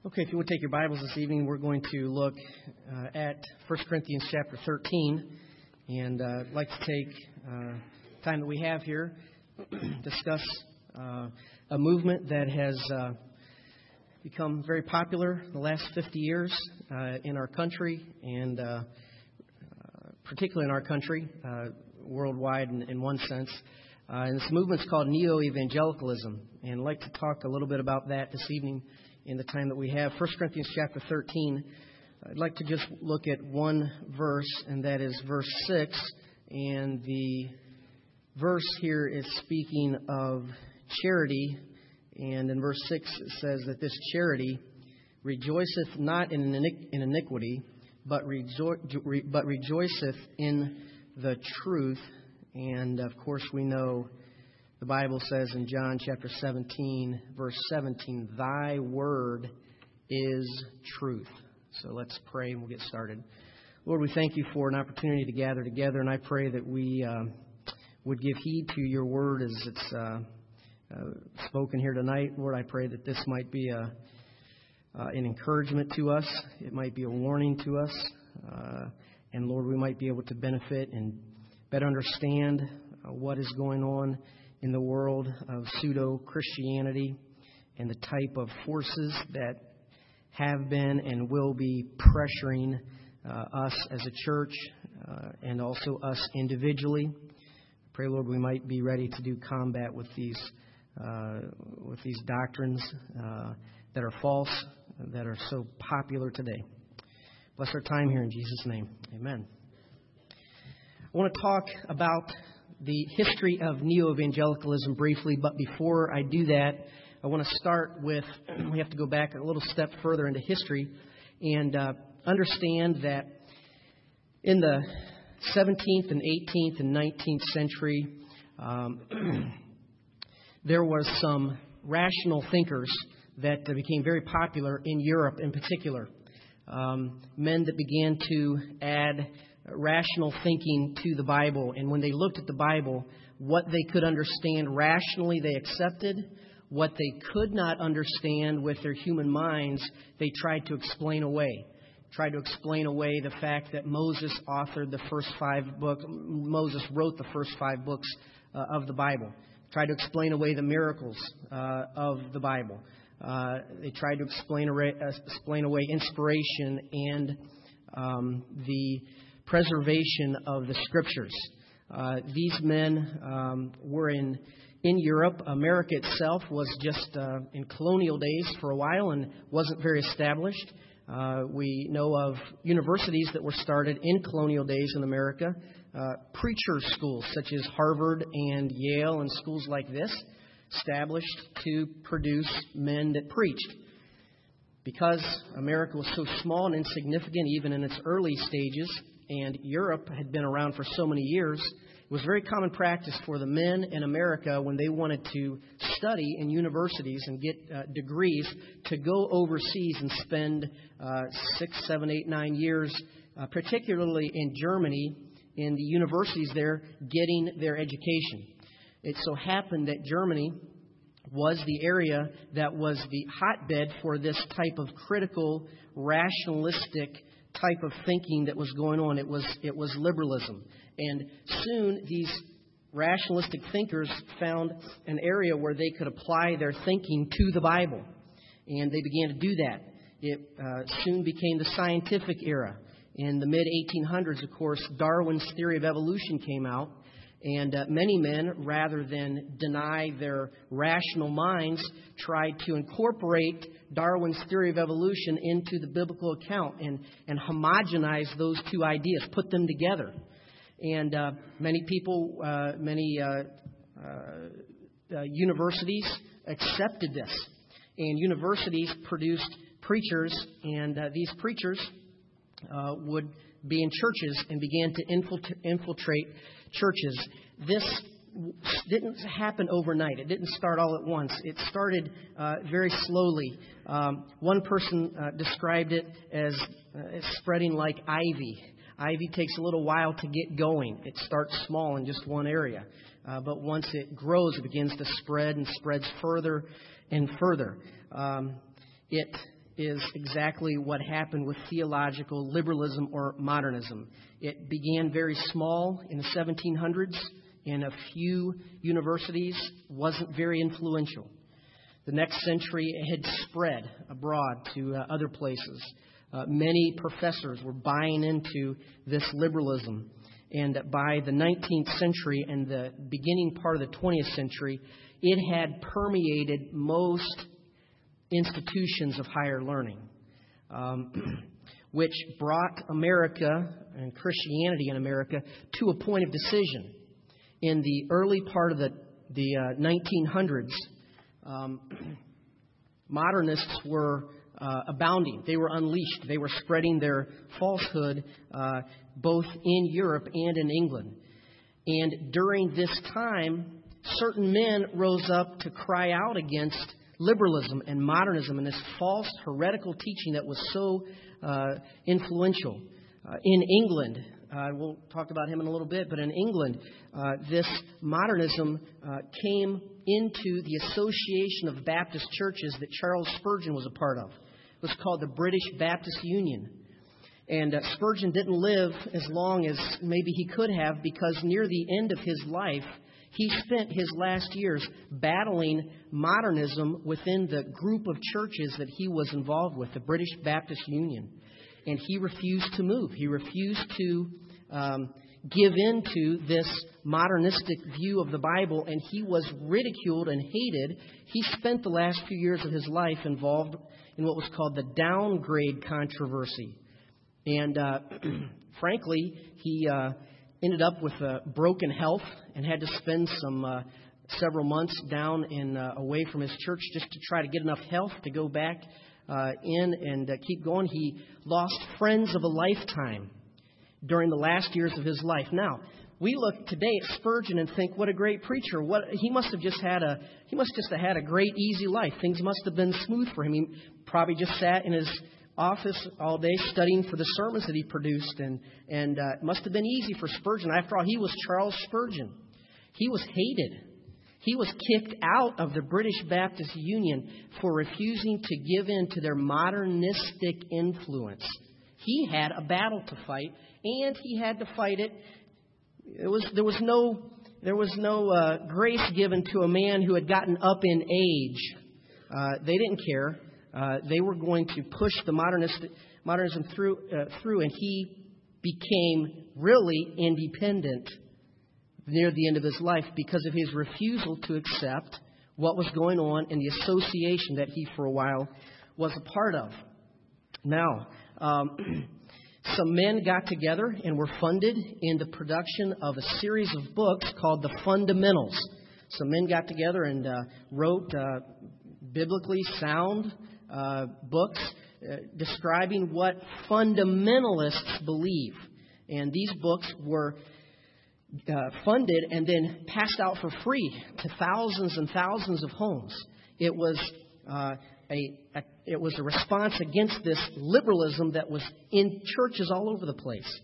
Okay, if you would take your Bibles this evening, we're going to look at 1 Corinthians chapter 13. And I'd like to take time that we have here, discuss a movement that has become very popular the last 50 years in our country, and particularly in our country, worldwide in one sense. And this movement's called neo-evangelicalism. And I'd like to talk a little bit about that this evening in the time that we have. 1 Corinthians chapter 13, I'd like to just look at one verse, and that is verse 6. And the verse here is speaking of charity. And in verse 6 it says that this charity rejoiceth not in iniquity, but rejoiceth in the truth. And of course we know the Bible says in John chapter 17, verse 17, Thy word is truth. So let's pray and we'll get started. Lord, we thank you for an opportunity to gather together, and I pray that we would give heed to your word as it's spoken here tonight. Lord, I pray that this might be an encouragement to us. It might be a warning to us. And Lord, we might be able to benefit and better understand what is going on in the world of pseudo-Christianity and the type of forces that have been and will be pressuring us as a church and also us individually. I pray, Lord, we might be ready to do combat with these doctrines that are false, that are so popular today. Bless our time here in Jesus' name. Amen. I want to talk about the history of neo-evangelicalism briefly, but before I do that, I want to start with, we have to go back a little step further into history and understand that in the 17th and 18th and 19th century, there was some rational thinkers that became very popular in Europe in particular. Men that began to add rational thinking to the Bible. And when they looked at the Bible, what they could understand rationally, they accepted. What they could not understand with their human minds, they tried to explain away. Tried to explain away the fact that Moses wrote the first 5 books of the Bible. Tried to explain away the miracles of the Bible. They tried to explain away inspiration and the preservation of the Scriptures. These men were in Europe. America itself was just in colonial days for a while and wasn't very established. We know of universities that were started in colonial days in America, preacher schools such as Harvard and Yale and schools like this, established to produce men that preached. Because America was so small and insignificant even in its early stages, and Europe had been around for so many years, it was very common practice for the men in America, when they wanted to study in universities and get degrees, to go overseas and spend 6, 7, 8, 9 years, particularly in Germany, in the universities there, getting their education. It so happened that Germany was the area that was the hotbed for this type of critical, rationalistic type of thinking that was going on. It was liberalism. And soon these rationalistic thinkers found an area where they could apply their thinking to the Bible. And they began to do that. It soon became the scientific era. In the mid-1800s, of course, Darwin's theory of evolution came out. And many men, rather than deny their rational minds, tried to incorporate Darwin's theory of evolution into the biblical account and homogenize those two ideas, put them together. And many people, universities accepted this. And universities produced preachers, and these preachers would be in churches and began to infiltrate churches. This didn't happen overnight. It didn't start all at once. It started very slowly. One person described it as spreading like ivy. Ivy takes a little while to get going. It starts small in just one area. But once it grows, it begins to spread and spreads further and further. It is exactly what happened with theological liberalism or modernism. It began very small in the 1700s in a few universities, wasn't very influential. The next century it had spread abroad to other places. Many professors were buying into this liberalism. And by the 19th century and the beginning part of the 20th century, it had permeated most institutions of higher learning, which brought America and Christianity in America to a point of decision. In the early part of the 1900s, modernists were abounding. They were unleashed. They were spreading their falsehood both in Europe and in England. And during this time, certain men rose up to cry out against liberalism and modernism and this false heretical teaching that was so influential. In England, we'll talk about him in a little bit, but in England, this modernism came into the Association of Baptist Churches that Charles Spurgeon was a part of. It was called the British Baptist Union. And Spurgeon didn't live as long as maybe he could have, because near the end of his life, he spent his last years battling modernism within the group of churches that he was involved with, the British Baptist Union. And he refused to move. He refused to give in to this modernistic view of the Bible, and he was ridiculed and hated. He spent the last few years of his life involved in what was called the downgrade controversy. And frankly, he ended up with broken health and had to spend several months down and away from his church just to try to get enough health to go back in and keep going. He lost friends of a lifetime during the last years of his life. Now, we look today at Spurgeon and think, what a great preacher. He must have just had a great, easy life. Things must have been smooth for him. He probably just sat in his office all day studying for the sermons that he produced, and it must have been easy for Spurgeon. After all, he was Charles Spurgeon. He was hated. He was kicked out of the British Baptist Union for refusing to give in to their modernistic influence. He had a battle to fight, and he had to fight it. There was no grace given to a man who had gotten up in age. They didn't care. They were going to push the modernism through, and he became really independent near the end of his life because of his refusal to accept what was going on in the association that he, for a while, was a part of. Now, some men got together and were funded in the production of a series of books called The Fundamentals. Some men got together and wrote biblically sound books describing what fundamentalists believe. And these books were funded and then passed out for free to thousands and thousands of homes. It was a response against this liberalism that was in churches all over the place.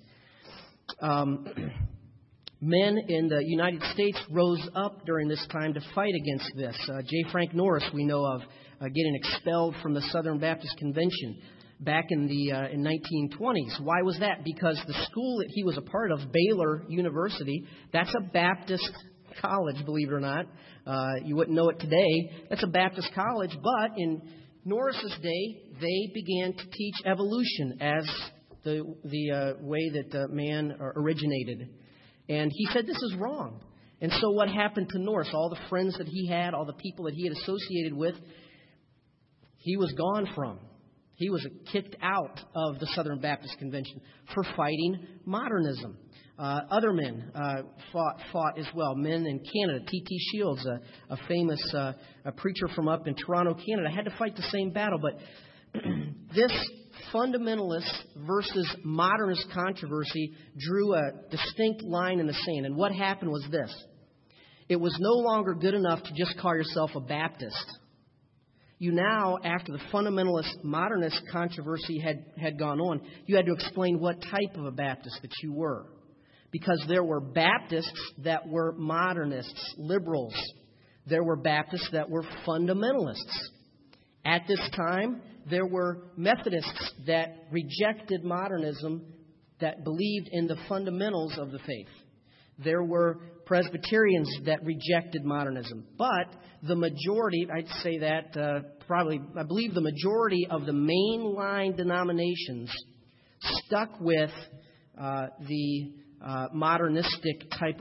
Men in the United States rose up during this time to fight against this. J. Frank Norris, we know of, getting expelled from the Southern Baptist Convention back in the 1920s. Why was that? Because the school that he was a part of, Baylor University, that's a Baptist college, believe it or not. You wouldn't know it today. That's a Baptist college, but in Norris's day, they began to teach evolution as the way that man originated. And he said this is wrong. And so what happened to Norris? All the friends that he had, all the people that he had associated with, he was gone from. He was kicked out of the Southern Baptist Convention for fighting modernism. Other men fought as well. Men in Canada, T.T. Shields, a famous a preacher from up in Toronto, Canada, had to fight the same battle. But this fundamentalist versus modernist controversy drew a distinct line in the sand. And what happened was this. It was no longer good enough to just call yourself a Baptist. You now, after the fundamentalist modernist controversy had gone on, you had to explain what type of a Baptist that you were. Because there were Baptists that were modernists, liberals. There were Baptists that were fundamentalists. At this time, There were Methodists that rejected modernism, that believed in the fundamentals of the faith. There were Presbyterians that rejected modernism. But the majority, I'd say that I believe the majority of the mainline denominations stuck with the modernistic type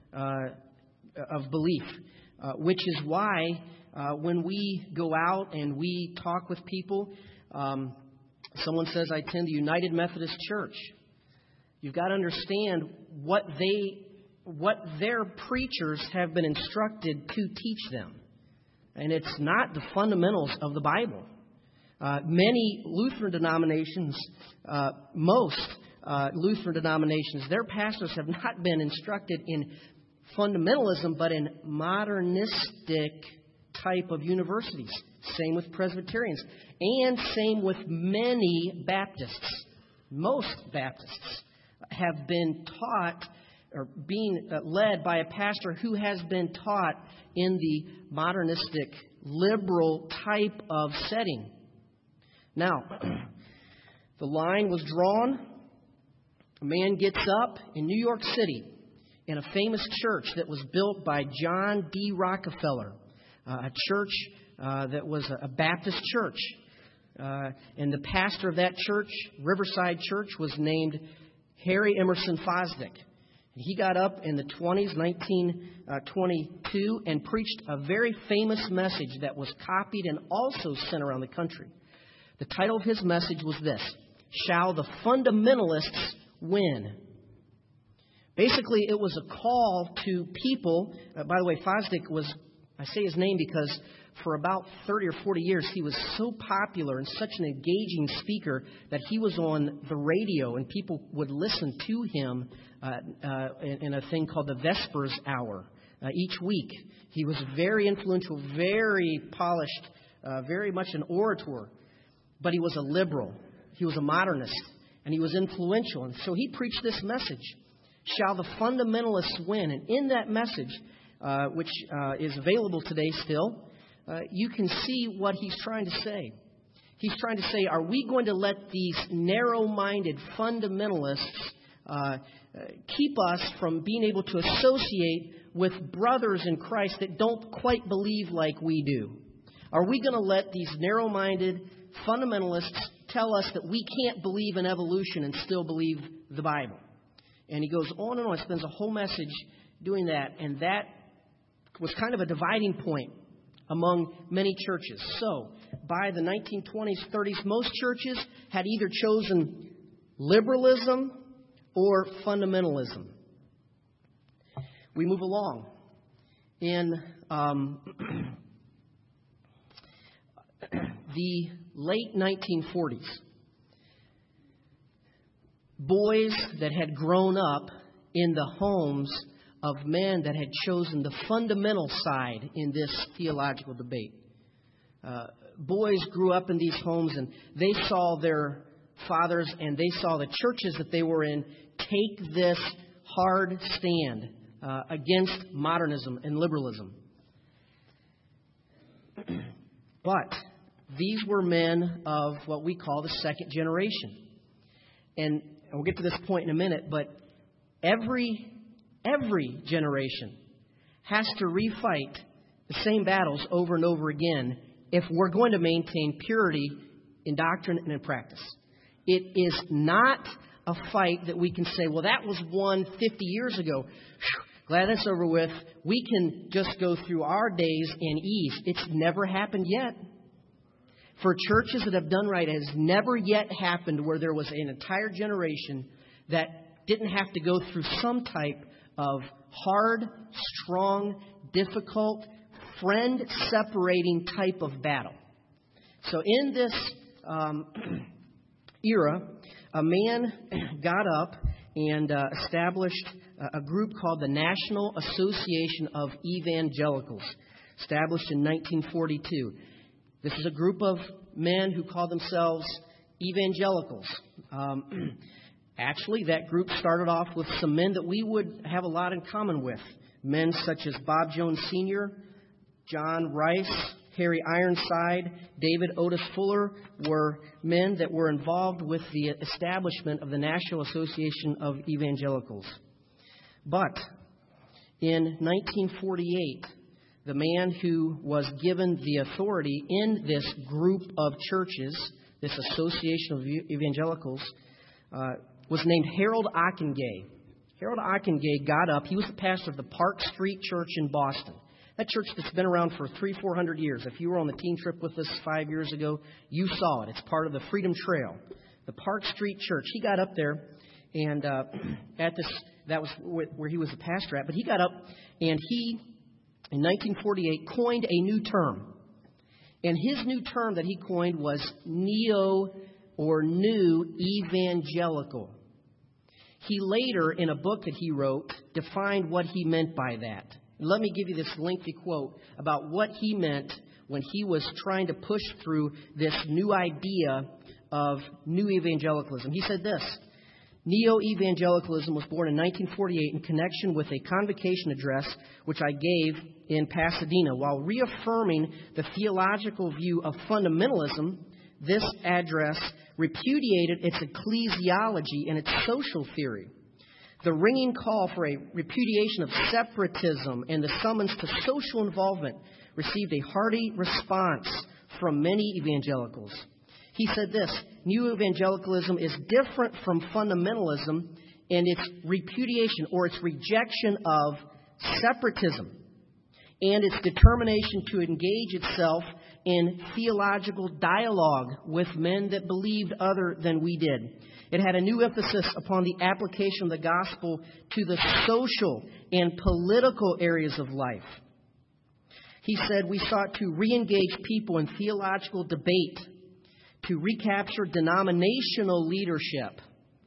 of belief, which is why when we go out and we talk with people, someone says, I attend the United Methodist Church. You've got to understand what their preachers have been instructed to teach them. And it's not the fundamentals of the Bible. Many Lutheran denominations, most Lutheran denominations, their pastors have not been instructed in fundamentalism, but in modernistic type of universities. Same with Presbyterians. And same with many Baptists. Most Baptists have been taught or being led by a pastor who has been taught in the modernistic, liberal type of setting. Now, the line was drawn. A man gets up in New York City in a famous church that was built by John D. Rockefeller, a church that was a Baptist church. And the pastor of that church, Riverside Church, was named Harry Emerson Fosdick. He got up in the 20s, 1922, and preached a very famous message that was copied and also sent around the country. The title of his message was this: Shall the Fundamentalists Win? Basically, it was a call to people. By the way, Fosdick was, I say his name because for about 30 or 40 years, he was so popular and such an engaging speaker that he was on the radio and people would listen to him in a thing called the Vespers Hour each week. He was very influential, very polished, very much an orator, but he was a liberal. He was a modernist, and he was influential. And so he preached this message: Shall the fundamentalists win? And in that message, which is available today still, you can see what he's trying to say. He's trying to say, are we going to let these narrow-minded fundamentalists keep us from being able to associate with brothers in Christ that don't quite believe like we do? Are we going to let these narrow-minded fundamentalists tell us that we can't believe in evolution and still believe the Bible? And he goes on and on, spends a whole message doing that, and that was kind of a dividing point among many churches. So, by the 1920s, 30s, most churches had either chosen liberalism or fundamentalism. We move along. In the late 1940s, boys that had grown up in the homes of men that had chosen the fundamental side in this theological debate. Boys grew up in these homes and they saw their fathers and they saw the churches that they were in take this hard stand against modernism and liberalism. But these were men of what we call the second generation. And we'll get to this point in a minute, but every generation has to refight the same battles over and over again if we're going to maintain purity in doctrine and in practice. It is not a fight that we can say, well, that was won 50 years ago. Whew, glad that's over with. We can just go through our days in ease. It's never happened yet. For churches that have done right, it has never yet happened where there was an entire generation that didn't have to go through some type of hard, strong, difficult, friend-separating type of battle. So in this era, a man got up and established a group called the National Association of Evangelicals, established in 1942. This is a group of men who call themselves evangelicals. Actually, that group started off with some men that we would have a lot in common with. Men such as Bob Jones Sr., John Rice, Harry Ironside, David Otis Fuller were men that were involved with the establishment of the National Association of Evangelicals. But in 1948, the man who was given the authority in this group of churches, this Association of Evangelicals, was named Harold Ockenga. Harold Ockenga got up. He was the pastor of the Park Street Church in Boston. That church that's been around for 300-400 years. If you were on the teen trip with us 5 years ago, you saw it. It's part of the Freedom Trail. The Park Street Church. He got up there, and that was where he was the pastor at. But he got up, and he, in 1948, coined a new term. And his new term that he coined was neo or new evangelical. He later, in a book that he wrote, defined what he meant by that. Let me give you this lengthy quote about what he meant when he was trying to push through this new idea of new evangelicalism. He said this: Neo-evangelicalism was born in 1948 in connection with a convocation address which I gave in Pasadena. While reaffirming the theological view of fundamentalism, this address repudiated its ecclesiology and its social theory. The ringing call for a repudiation of separatism and the summons to social involvement received a hearty response from many evangelicals. He said this: New evangelicalism is different from fundamentalism in its repudiation or its rejection of separatism and its determination to engage itself in theological dialogue with men that believed other than we did. It had a new emphasis upon the application of the gospel to the social and political areas of life. He said we sought to re-engage people in theological debate, to recapture denominational leadership,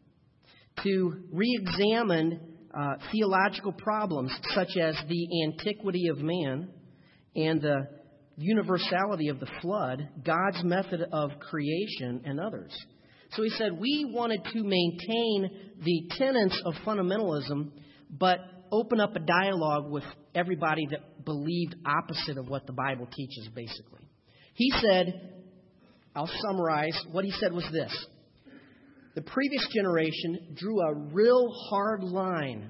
to re-examine theological problems such as the antiquity of man and the universality of the flood, God's method of creation, and others. So he said we wanted to maintain the tenets of fundamentalism, but open up a dialogue with everybody that believed opposite of what the Bible teaches, basically. He said, I'll summarize, what he said was this: the previous generation drew a real hard line,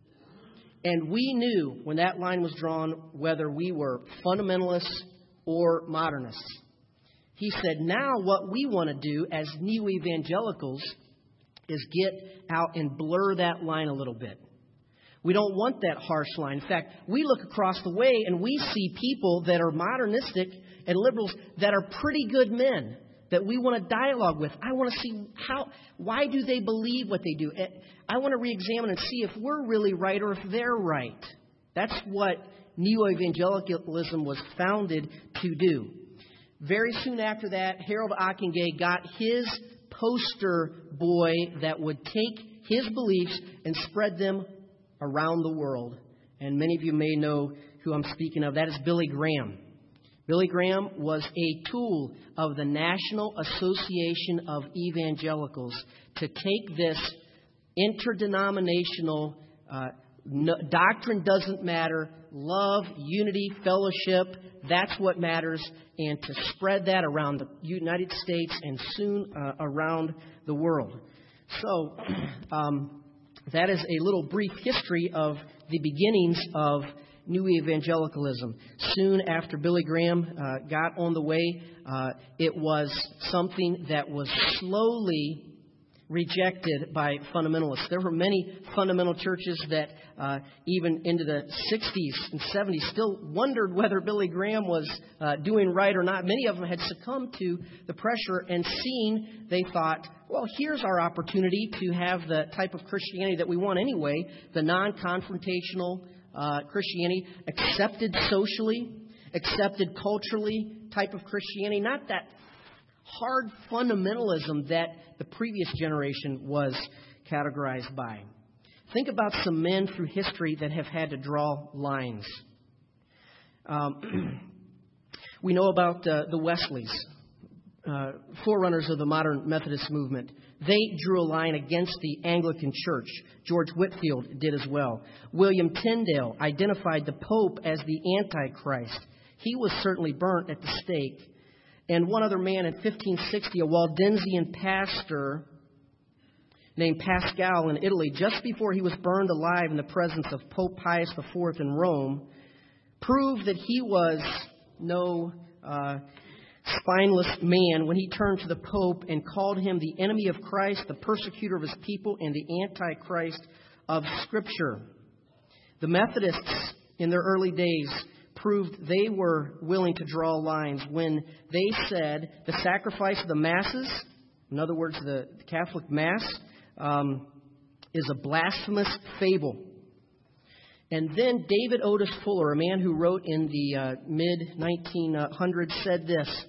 and we knew when that line was drawn whether we were fundamentalists or modernists. He said, now what we want to do as new evangelicals is get out and blur that line a little bit. We don't want that harsh line. In fact, we look across the way and we see people that are modernistic and liberals that are pretty good men that we want to dialogue with. I want to see why do they believe what they do. I want to re-examine and see if we're really right or if they're right. That's what neo-evangelicalism was founded to do. Very soon after that, Harold Ockenga got his poster boy that would take his beliefs and spread them around the world. And many of you may know who I'm speaking of. That is Billy Graham. Billy Graham was a tool of the National Association of Evangelicals to take this interdenominational doctrine doesn't matter, love, unity, fellowship, that's what matters, and to spread that around the United States and soon around the world. So that is a little brief history of the beginnings of New Evangelicalism. Soon after Billy Graham got on the way, it was something that was slowly rejected by fundamentalists. There were many fundamental churches that even into the 60s and 70s still wondered whether Billy Graham was doing right or not. Many of them had succumbed to the pressure and seen, they thought, well, here's our opportunity to have the type of Christianity that we want anyway, the non-confrontational Christianity, accepted socially, accepted culturally type of Christianity, not that hard fundamentalism that the previous generation was categorized by. Think about some men through history that have had to draw lines. We know about the Wesleys, forerunners of the modern Methodist movement. They drew a line against the Anglican Church. George Whitefield did as well. William Tyndale identified the Pope as the Antichrist. He was certainly burnt at the stake. And one other man in 1560, a Waldensian pastor named Pascal in Italy, just before he was burned alive in the presence of Pope Pius IV in Rome, proved that he was no spineless man when he turned to the Pope and called him the enemy of Christ, the persecutor of his people, and the Antichrist of Scripture. The Methodists in their early days proved they were willing to draw lines when they said the sacrifice of the masses, in other words, the Catholic Mass, is a blasphemous fable. And then David Otis Fuller, a man who wrote in the mid-1900s, said this: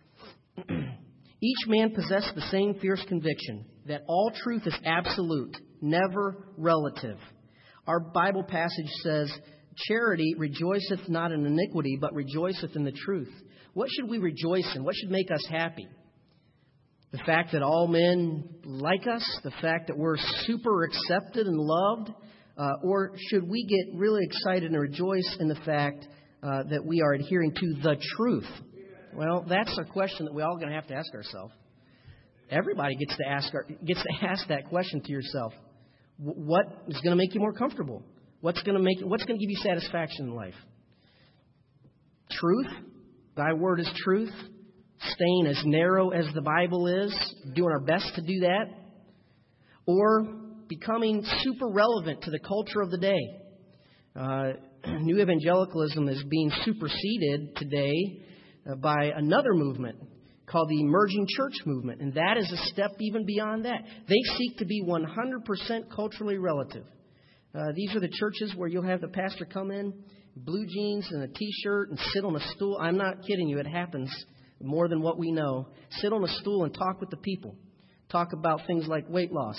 each man possessed the same fierce conviction that all truth is absolute, never relative. Our Bible passage says, charity rejoiceth not in iniquity, but rejoiceth in the truth. What should we rejoice in? What should make us happy? The fact that all men like us? The fact that we're super accepted and loved? Or should we get really excited and rejoice in the fact that we are adhering to the truth? Well, that's a question that we're all going to have to ask ourselves. Everybody gets to ask that question to yourself. What is going to make you more comfortable? What's going to give you satisfaction in life? Truth. Thy word is truth. Staying as narrow as the Bible is, doing our best to do that. Or becoming super relevant to the culture of the day. New evangelicalism is being superseded today by another movement called the Emerging Church Movement. And that is a step even beyond that. They seek to be 100% culturally relative. These are the churches where you'll have the pastor come in, blue jeans and a T-shirt, and sit on a stool. I'm not kidding you. It happens more than what we know. Sit on a stool and talk with the people. Talk about things like weight loss.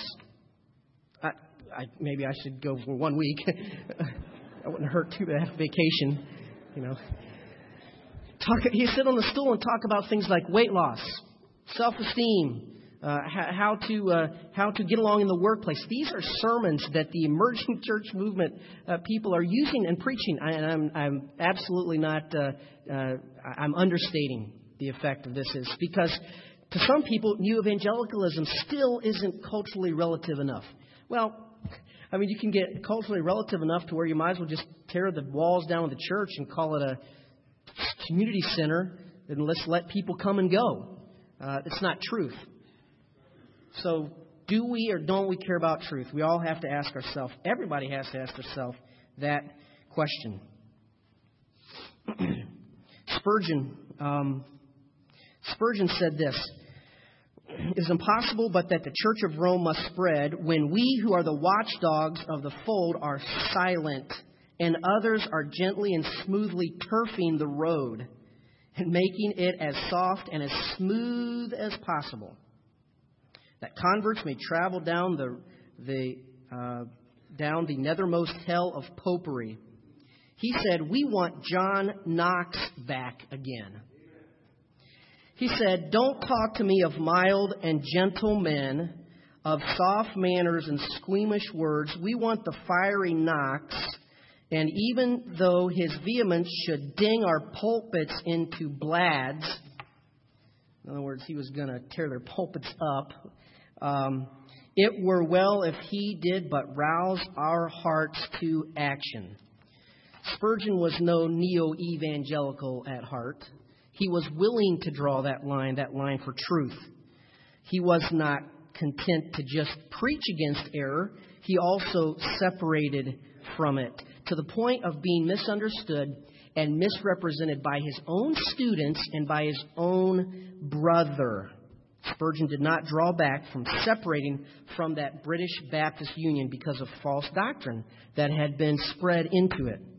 Maybe I should go for 1 week. That wouldn't hurt too bad. Vacation, you know. You sit on the stool and talk about things like weight loss, self-esteem, how to get along in the workplace. These are sermons that the Emerging Church Movement people are using and preaching. I'm absolutely not. I'm understating the effect of this is because to some people, new evangelicalism still isn't culturally relative enough. Well, I mean, you can get culturally relative enough to where you might as well just tear the walls down of the church and call it a community center and let's let people come and go. It's not truth. So do we or don't we care about truth? We all have to ask ourselves. Everybody has to ask themselves that question. Spurgeon said this: it is impossible but that the Church of Rome must spread when we who are the watchdogs of the fold are silent and others are gently and smoothly turfing the road and making it as soft and as smooth as possible, that converts may travel down the nethermost hell of popery. He said, we want John Knox back again. He said, don't talk to me of mild and gentle men, of soft manners and squeamish words. We want the fiery Knox. And even though his vehemence should ding our pulpits into blads, in other words, he was going to tear their pulpits up, it were well if he did but rouse our hearts to action. Spurgeon was no neo-evangelical at heart. He was willing to draw that line for truth. He was not content to just preach against error. He also separated from it to the point of being misunderstood and misrepresented by his own students and by his own brother. Spurgeon did not draw back from separating from that British Baptist Union because of false doctrine that had been spread into it.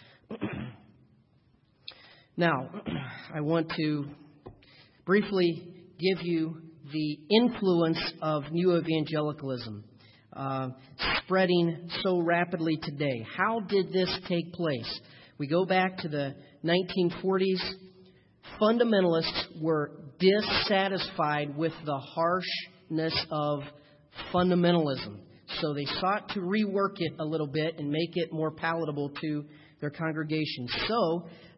Now, I want to briefly give you the influence of new evangelicalism spreading so rapidly today. How did this take place? We go back to the 1940s. Fundamentalists were dissatisfied with the harshness of fundamentalism. So they sought to rework it a little bit and make it more palatable to their congregation. So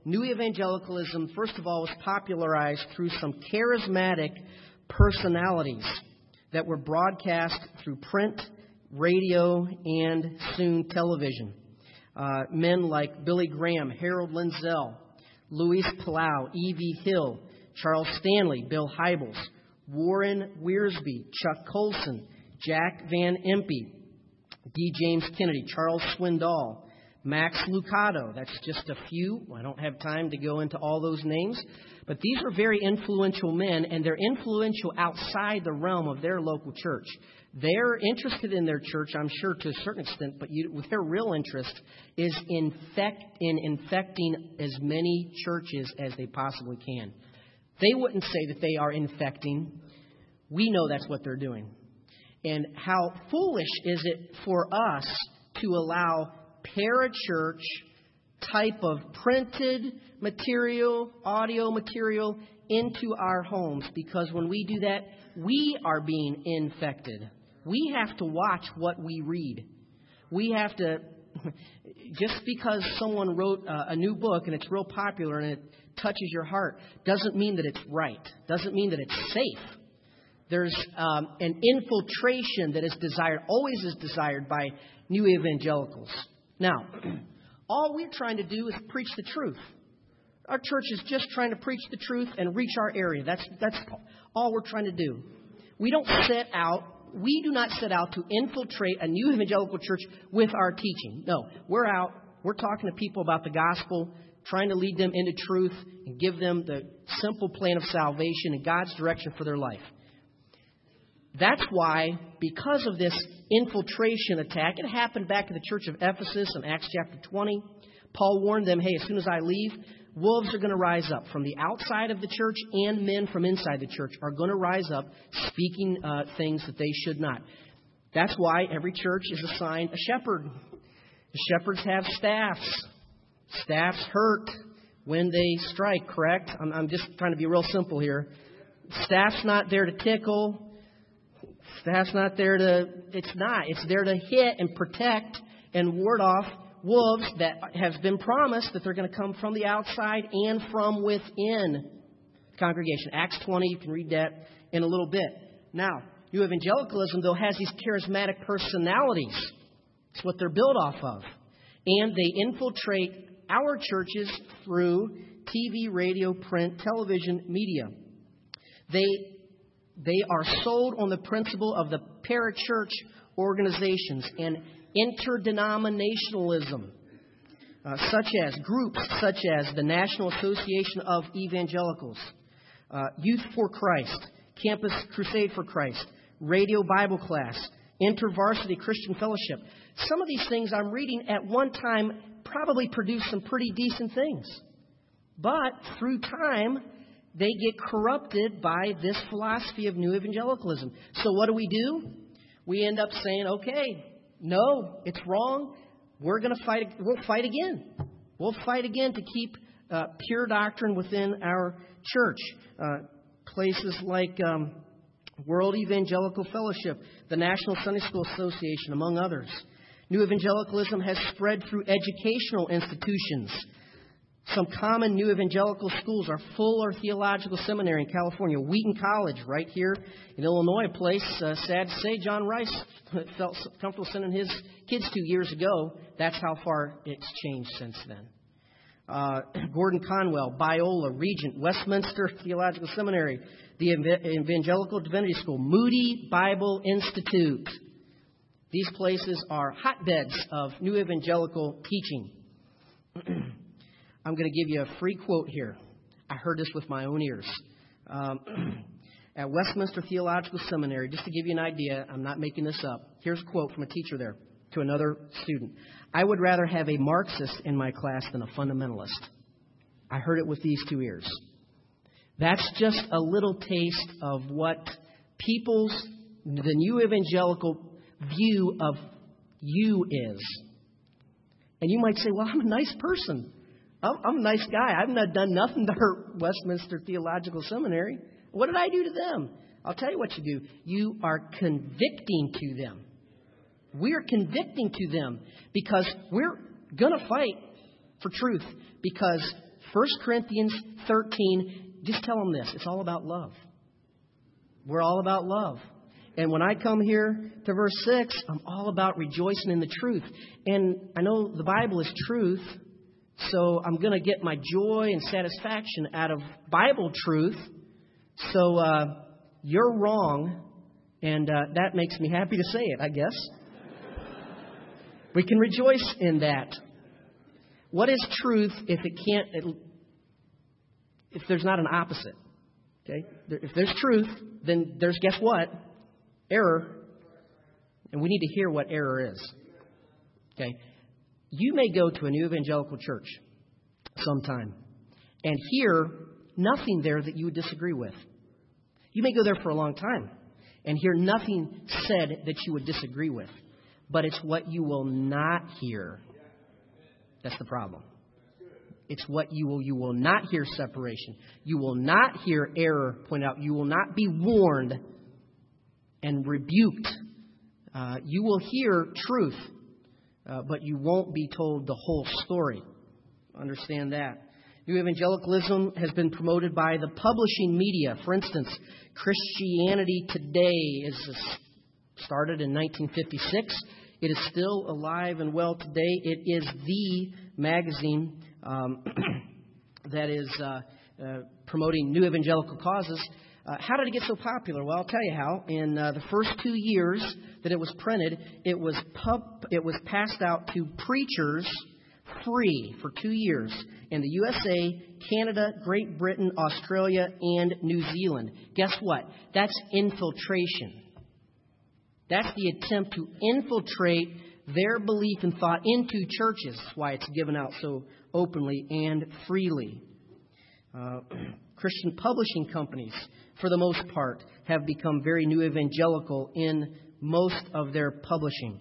New evangelicalism, first of all, was popularized through some charismatic personalities that were broadcast through print, radio, and soon television. Men like Billy Graham, Harold Lindsell, Luis Palau, E.V. Hill, Charles Stanley, Bill Hybels, Warren Wiersbe, Chuck Colson, Jack Van Impe, D. James Kennedy, Charles Swindoll, Max Lucado. That's just a few. I don't have time to go into all those names. But these are very influential men, and they're influential outside the realm of their local church. They're interested in their church, I'm sure, to a certain extent, but their real interest is in infecting as many churches as they possibly can. They wouldn't say that they are infecting. We know that's what they're doing. And how foolish is it for us to allow parachurch type of printed material, audio material into our homes? Because when we do that, we are being infected. We have to watch what we read. We have to, just because someone wrote a new book and it's real popular and it touches your heart, doesn't mean that it's right. Doesn't mean that it's safe. There's an infiltration that is desired, always is desired by new evangelicals. Now, all we're trying to do is preach the truth. Our church is just trying to preach the truth and reach our area. That's all we're trying to do. We do not set out to infiltrate a new evangelical church with our teaching. No, we're talking to people about the gospel, trying to lead them into truth and give them the simple plan of salvation and God's direction for their life. That's why, because of this infiltration attack, it happened back in the church of Ephesus in Acts chapter 20. Paul warned them, hey, as soon as I leave, wolves are going to rise up from the outside of the church, and men from inside the church are going to rise up speaking things that they should not. That's why every church is assigned a shepherd. The shepherds have staffs. Staffs hurt when they strike, correct? I'm just trying to be real simple here. Staff's not there to tickle. Staff's not there to, it's there to hit and protect and ward off wolves that has been promised that they're going to come from the outside and from within the congregation. Acts 20, you can read that in a little bit. Now, new evangelicalism, though, has these charismatic personalities. It's what they're built off of. And they infiltrate our churches through TV, radio, print, television, media. They are sold on the principle of the parachurch organizations and interdenominationalism, such as groups such as the National Association of Evangelicals, Youth for Christ, Campus Crusade for Christ, Radio Bible Class, InterVarsity Christian Fellowship. Some of these things I'm reading at one time probably produced some pretty decent things. But through time, they get corrupted by this philosophy of new evangelicalism. So what do? We end up saying, okay, no, it's wrong. We'll fight again. We'll fight again to keep pure doctrine within our church. Places like World Evangelical Fellowship, the National Sunday School Association, among others. New evangelicalism has spread through educational institutions. Some common new evangelical schools are Fuller Theological Seminary in California, Wheaton College right here in Illinois, a place, sad to say, John Rice felt comfortable sending his kids to years ago. That's how far it's changed since then. Gordon Conwell, Biola, Regent, Westminster Theological Seminary, the Evangelical Divinity School, Moody Bible Institute. These places are hotbeds of new evangelical teaching. I'm going to give you a free quote here. I heard this with my own ears. At Westminster Theological Seminary, just to give you an idea, I'm not making this up. Here's a quote from a teacher there to another student. I would rather have a Marxist in my class than a fundamentalist. I heard it with these two ears. That's just a little taste of what the new evangelical view of you is. And you might say, well, I'm a nice person. I'm a nice guy. I've not done nothing to hurt Westminster Theological Seminary. What did I do to them? I'll tell you what you do. You are convicting to them. We're convicting to them because we're going to fight for truth. Because 1 Corinthians 13, just tell them this. It's all about love. We're all about love. And when I come here to verse 6, I'm all about rejoicing in the truth. And I know the Bible is truth, so I'm going to get my joy and satisfaction out of Bible truth. So you're wrong, and that makes me happy to say it, I guess. We can rejoice in that. What is truth if there's not an opposite? Okay? If there's truth, then there's, guess what? Error. And we need to hear what error is. Okay? You may go to a new evangelical church sometime and hear nothing there that you would disagree with. You may go there for a long time and hear nothing said that you would disagree with. But it's what you will not hear. That's the problem. It's what you will not hear separation. You will not hear error pointed out. You will not be warned and rebuked. You will hear truth, but you won't be told the whole story. Understand that. New evangelicalism has been promoted by the publishing media. For instance, Christianity Today started in 1956. It is still alive and well today. It is the magazine that is promoting new evangelical causes. How did it get so popular? Well, I'll tell you how. In the first 2 years that it was printed, it was passed out to preachers free for 2 years in the USA, Canada, Great Britain, Australia, and New Zealand. Guess what? That's infiltration. That's the attempt to infiltrate their belief and thought into churches. That's why it's given out so openly and freely. Christian publishing companies, for the most part, have become very new evangelical in most of their publishing.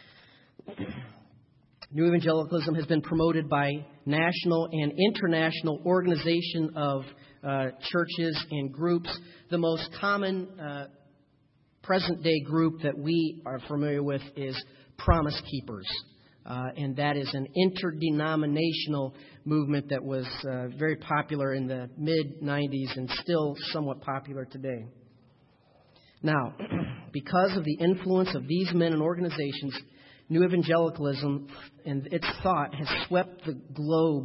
New evangelicalism has been promoted by national and international organization of churches and groups. The most common present-day group that we are familiar with is Promise Keepers. And that is an interdenominational movement that was very popular in the mid-90s and still somewhat popular today. Now, because of the influence of these men and organizations, new evangelicalism and its thought has swept the globe.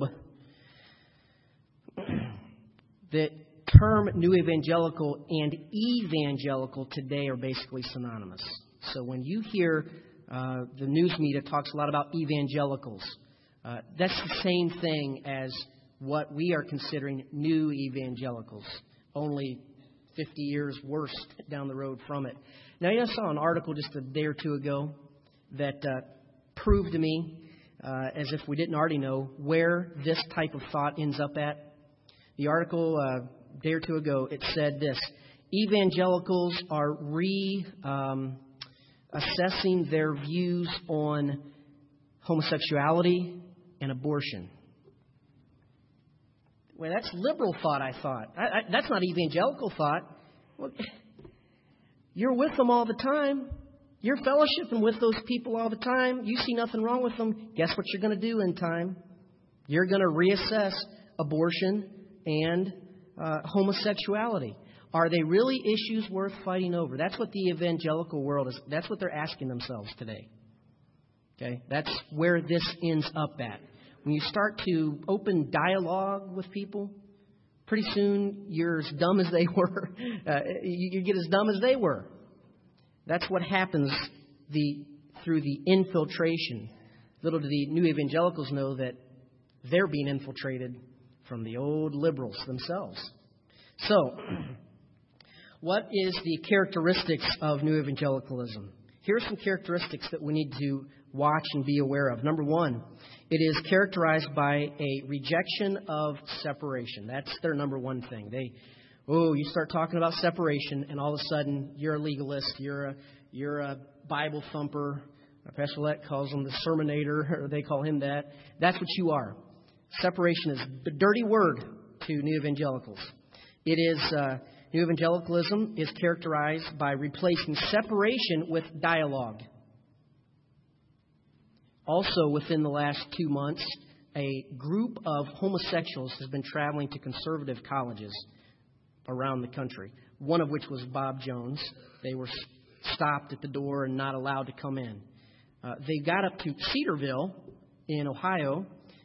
The term new evangelical and evangelical today are basically synonymous. So when you hear the news media talks a lot about evangelicals, that's the same thing as what we are considering new evangelicals, only 50 years worse down the road from it. Now, I saw an article just a day or two ago that proved to me, as if we didn't already know, where this type of thought ends up at. The article a day or two ago, it said this: evangelicals are assessing their views on homosexuality and abortion. Well, that's liberal thought, I thought. That's not evangelical thought. Well, you're with them all the time. You're fellowshipping with those people all the time. You see nothing wrong with them. Guess what you're going to do in time? You're going to reassess abortion and homosexuality. Are they really issues worth fighting over? That's what the evangelical world is. That's what they're asking themselves today. Okay? That's where this ends up at. When you start to open dialogue with people, pretty soon you're as dumb as they were. You get as dumb as they were. That's what happens through the infiltration. Little do the new evangelicals know that they're being infiltrated from the old liberals themselves. So, what is the characteristics of new evangelicalism? Here are some characteristics that we need to watch and be aware of. Number one, it is characterized by a rejection of separation. That's their number one thing. You start talking about separation, and all of a sudden you're a legalist, you're a Bible thumper. Pastor Lett calls him the sermonator, or they call him that. That's what you are. Separation is a dirty word to new evangelicals. It is new evangelicalism is characterized by replacing separation with dialogue. Also, within the last 2 months, a group of homosexuals has been traveling to conservative colleges around the country, one of which was Bob Jones. They were stopped at the door and not allowed to come in. They got up to Cedarville in Ohio,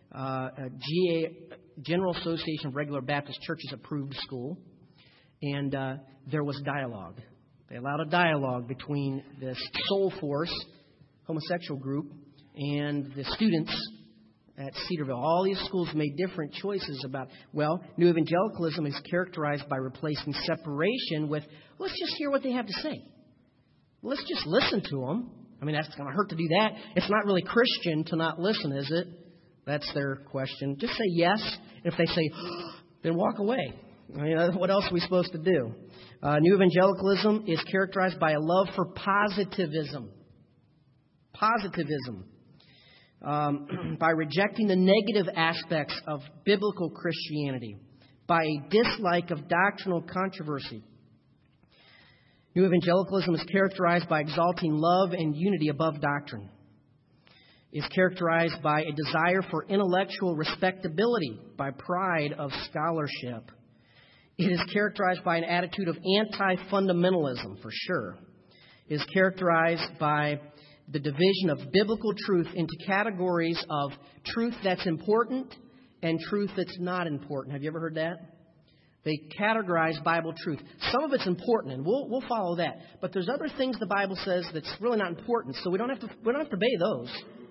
General Association of Regular Baptist Churches approved school, and there was dialogue. They allowed a dialogue between this Soul Force homosexual group and the students at Cedarville. All these schools made different choices about, New Evangelicalism is characterized by replacing separation with, let's just hear what they have to say. Let's just listen to them. I mean, that's going to hurt to do that. It's not really Christian to not listen, is it? That's their question. Just say yes. And if they say, then walk away. I mean, what else are we supposed to do? New Evangelicalism is characterized by a love for positivism. Positivism. By rejecting the negative aspects of biblical Christianity. By a dislike of doctrinal controversy. New Evangelicalism is characterized by exalting love and unity above doctrine. It's characterized by a desire for intellectual respectability, by pride of scholarship. It is characterized by an attitude of anti-fundamentalism, for sure. It is characterized by the division of biblical truth into categories of truth that's important and truth that's not important. Have you ever heard that? They categorize Bible truth. Some of it's important, and we'll follow that. But there's other things the Bible says that's really not important, so we don't have to obey those.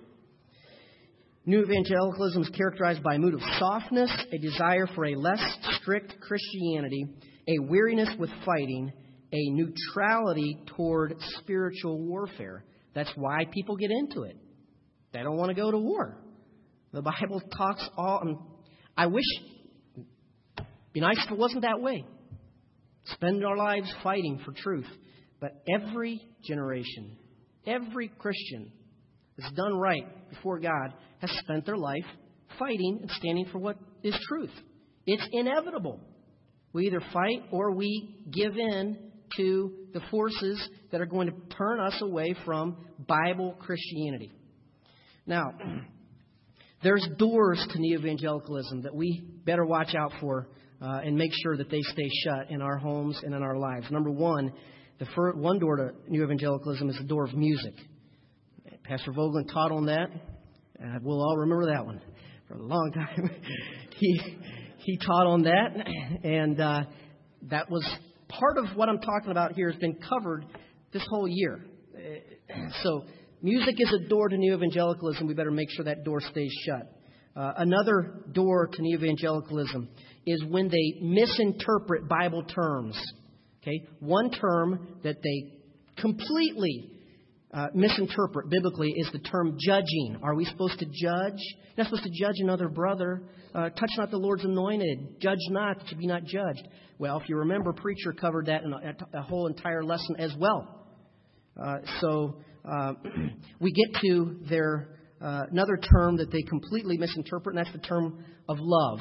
New Evangelicalism is characterized by a mood of softness, a desire for a less strict Christianity, a weariness with fighting, a neutrality toward spiritual warfare. That's why people get into it. They don't want to go to war. The Bible talks I wish it'd be nice if it wasn't that way. Spend our lives fighting for truth. But every generation, every Christian that's done right before God has spent their life fighting and standing for what is truth. It's inevitable. We either fight or we give in to the forces that are going to turn us away from Bible Christianity. Now, there's doors to New Evangelicalism that we better watch out for and make sure that they stay shut in our homes and in our lives. Number one, one door to New Evangelicalism is the door of music. Pastor Vogelin taught on that. We'll all remember that one for a long time. He taught on that, and that was part of what I'm talking about here has been covered this whole year. So music is a door to New Evangelicalism. We better make sure that door stays shut. Another door to New Evangelicalism is when they misinterpret Bible terms. Okay, one term that they completely misinterpret biblically is the term judging. Are we supposed to judge? You're not supposed to judge another brother. Touch not the Lord's anointed. Judge not, that you be not judged. Well, if you remember, Preacher covered that in a whole entire lesson as well. So we get to their another term that they completely misinterpret, and that's the term of love.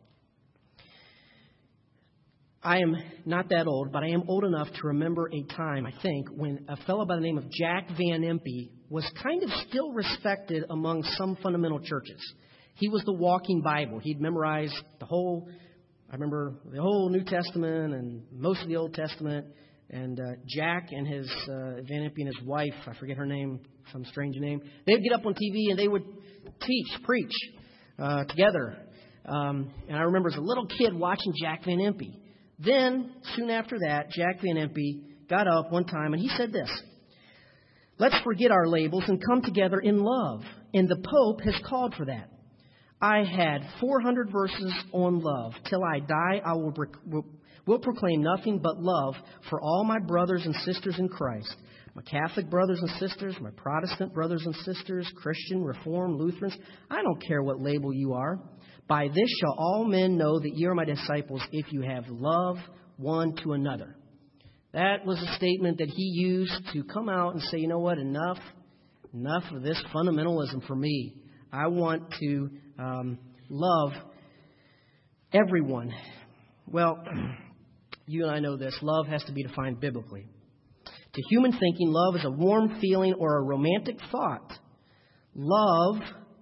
I am not that old, but I am old enough to remember a time, I think, when a fellow by the name of Jack Van Impe was kind of still respected among some fundamental churches. He was the walking Bible. He'd memorized the whole New Testament and most of the Old Testament. And Jack and his Van Impe and his wife, I forget her name, some strange name, they would get up on TV and they would preach together. And I remember as a little kid watching Jack Van Impe. Then, soon after that, Jack Van Impe got up one time and he said this: "Let's forget our labels and come together in love. And the Pope has called for that. I had 400 verses on love. Till I die, I will proclaim nothing but love for all my brothers and sisters in Christ. My Catholic brothers and sisters, my Protestant brothers and sisters, Christian, Reformed, Lutherans. I don't care what label you are. By this shall all men know that ye are my disciples, if you have love one to another." That was a statement that he used to come out and say, you know what, enough of this fundamentalism for me. I want to love everyone. Well, you and I know this. Love has to be defined biblically. To human thinking, love is a warm feeling or a romantic thought. Love to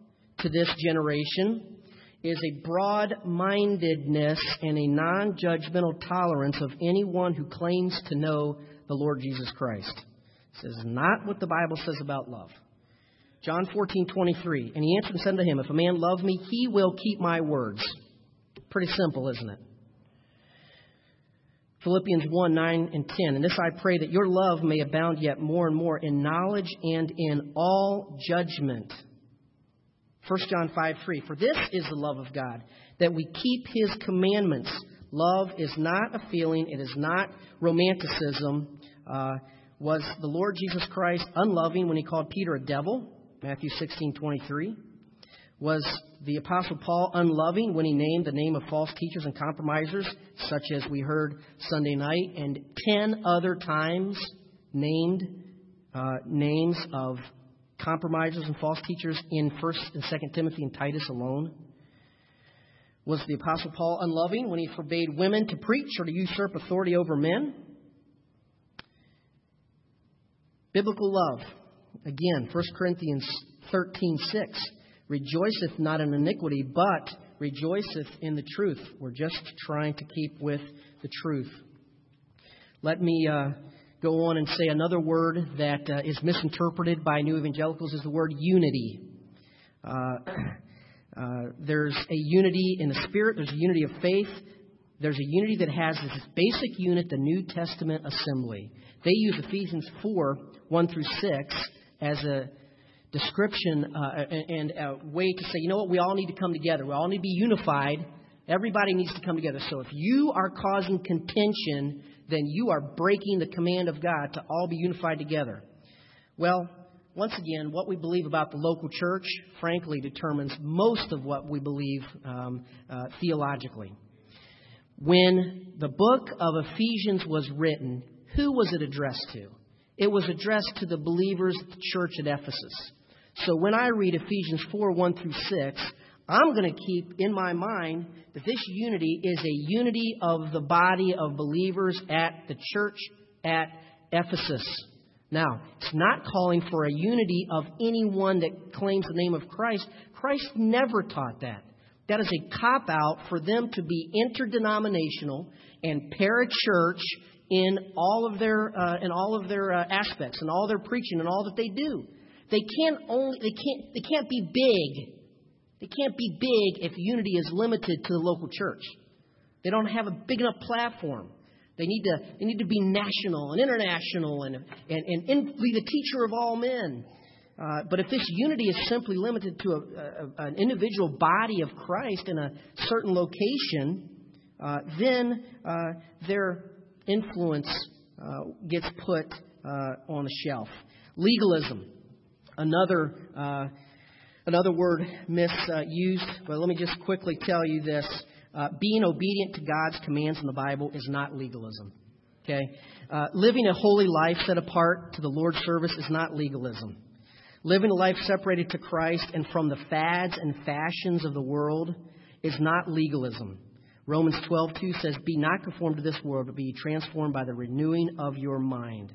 to this generation is a broad-mindedness and a non-judgmental tolerance of anyone who claims to know the Lord Jesus Christ. This is not what the Bible says about love. John 14:23, and he answered and said unto him, if a man love me, he will keep my words. Pretty simple, isn't it? Philippians 1:9 and 10, and this I pray that your love may abound yet more and more in knowledge and in all judgment. 1 John 5:3, for this is the love of God, that we keep His commandments. Love is not a feeling. It is not romanticism. Was the Lord Jesus Christ unloving when He called Peter a devil? Matthew 16:23. Was the Apostle Paul unloving when he named the name of false teachers and compromisers, such as we heard Sunday night, and 10 other times named names of compromisers and false teachers in 1 and 2 Timothy and Titus alone? Was the Apostle Paul unloving when he forbade women to preach or to usurp authority over men? Biblical love. Again, 1 Corinthians 13:6. Rejoiceth not in iniquity, but rejoiceth in the truth. We're just trying to keep with the truth. Let me go on and say another word that is misinterpreted by new evangelicals is the word unity. There's a unity in the Spirit. There's a unity of faith. There's a unity that has this basic unit, the New Testament assembly. They use Ephesians 4:1-6 as a description and a way to say, you know what, we all need to come together. We all need to be unified. Everybody needs to come together. So if you are causing contention, then you are breaking the command of God to all be unified together. Well, once again, what we believe about the local church, frankly, determines most of what we believe theologically. When the book of Ephesians was written, who was it addressed to? It was addressed to the believers at the church at Ephesus. So when I read Ephesians 4:1-6, I'm going to keep in my mind that this unity is a unity of the body of believers at the church at Ephesus. Now, it's not calling for a unity of anyone that claims the name of Christ. Christ never taught that. That is a cop-out for them to be interdenominational and parachurch in all of their aspects and all their preaching and all that they do. They can't be big. They can't be big if unity is limited to the local church. They don't have a big enough platform. They need to be national and international and be the teacher of all men. But if this unity is simply limited to an individual body of Christ in a certain location, then their influence gets put on the shelf. Legalism, another word misused. But let me just quickly tell you this: being obedient to God's commands in the Bible is not legalism. Okay, living a holy life set apart to the Lord's service is not legalism. Living a life separated to Christ and from the fads and fashions of the world is not legalism. Romans 12:2 says, be not conformed to this world, but be transformed by the renewing of your mind.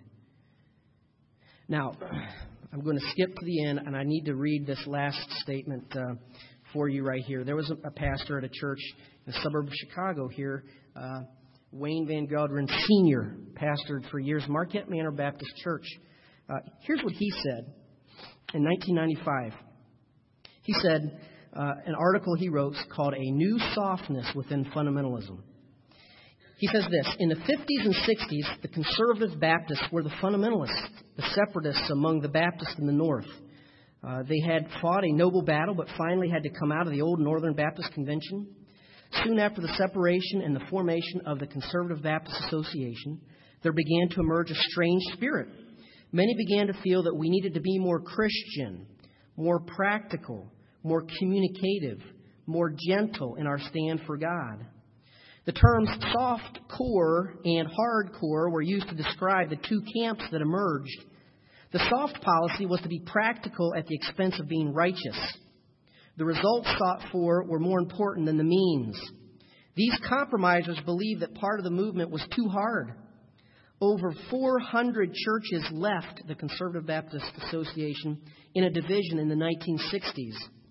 Now, I'm going to skip to the end, and I need to read this last statement for you right here. There was a pastor at a church in the suburb of Chicago here, Wayne Van Gelderen Sr., pastored for years, Marquette Manor Baptist Church. Here's what he said in 1995. He said, an article he wrote called A New Softness Within Fundamentalism. He says this: in the 50s and 60s, the conservative Baptists were the fundamentalists, the separatists among the Baptists in the North. They had fought a noble battle, but finally had to come out of the old Northern Baptist Convention. Soon after the separation and the formation of the Conservative Baptist Association, there began to emerge a strange spirit. Many began to feel that we needed to be more Christian, more practical, more communicative, more gentle in our stand for God. The terms soft core and hard core were used to describe the two camps that emerged. The soft policy was to be practical at the expense of being righteous. The results sought for were more important than the means. These compromisers believed that part of the movement was too hard. Over 400 churches left the Conservative Baptist Association in a division in the 1960s.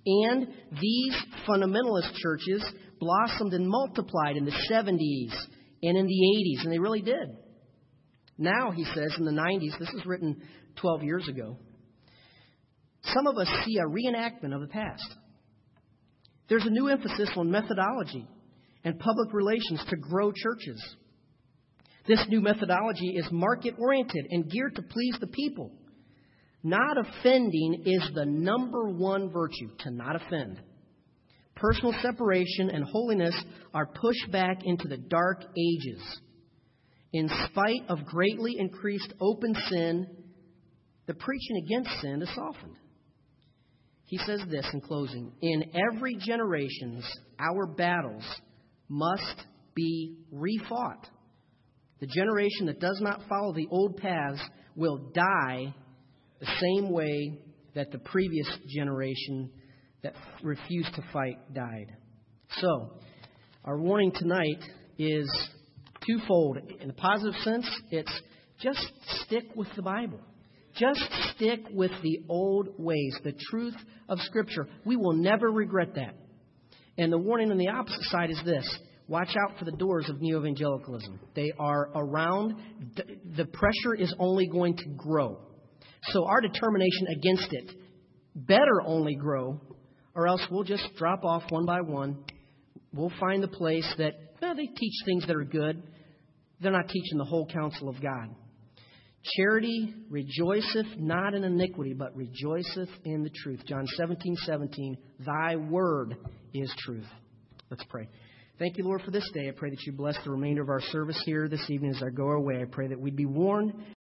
And these fundamentalist churches blossomed and multiplied in the 70s and in the 80s, and they really did. Now, he says, in the 90s, this was written 12 years ago, some of us see a reenactment of the past. There's a new emphasis on methodology and public relations to grow churches. This new methodology is market-oriented and geared to please the people. Not offending is the number one virtue, to not offend. Personal separation and holiness are pushed back into the dark ages. In spite of greatly increased open sin, the preaching against sin is softened. He says this in closing, in every generation, our battles must be refought. The generation that does not follow the old paths will die the same way that the previous generation that refused to fight died. So, our warning tonight is twofold. In the positive sense, it's just stick with the Bible. Just stick with the old ways, the truth of Scripture. We will never regret that. And the warning on the opposite side is this. Watch out for the doors of neo-evangelicalism. They are around. The pressure is only going to grow. So our determination against it better only grow, or else we'll just drop off one by one. We'll find the place that they teach things that are good. They're not teaching the whole counsel of God. Charity rejoiceth not in iniquity, but rejoiceth in the truth. John 17:17, thy word is truth. Let's pray. Thank you, Lord, for this day. I pray that you bless the remainder of our service here this evening as I go our way. I pray that we'd be warned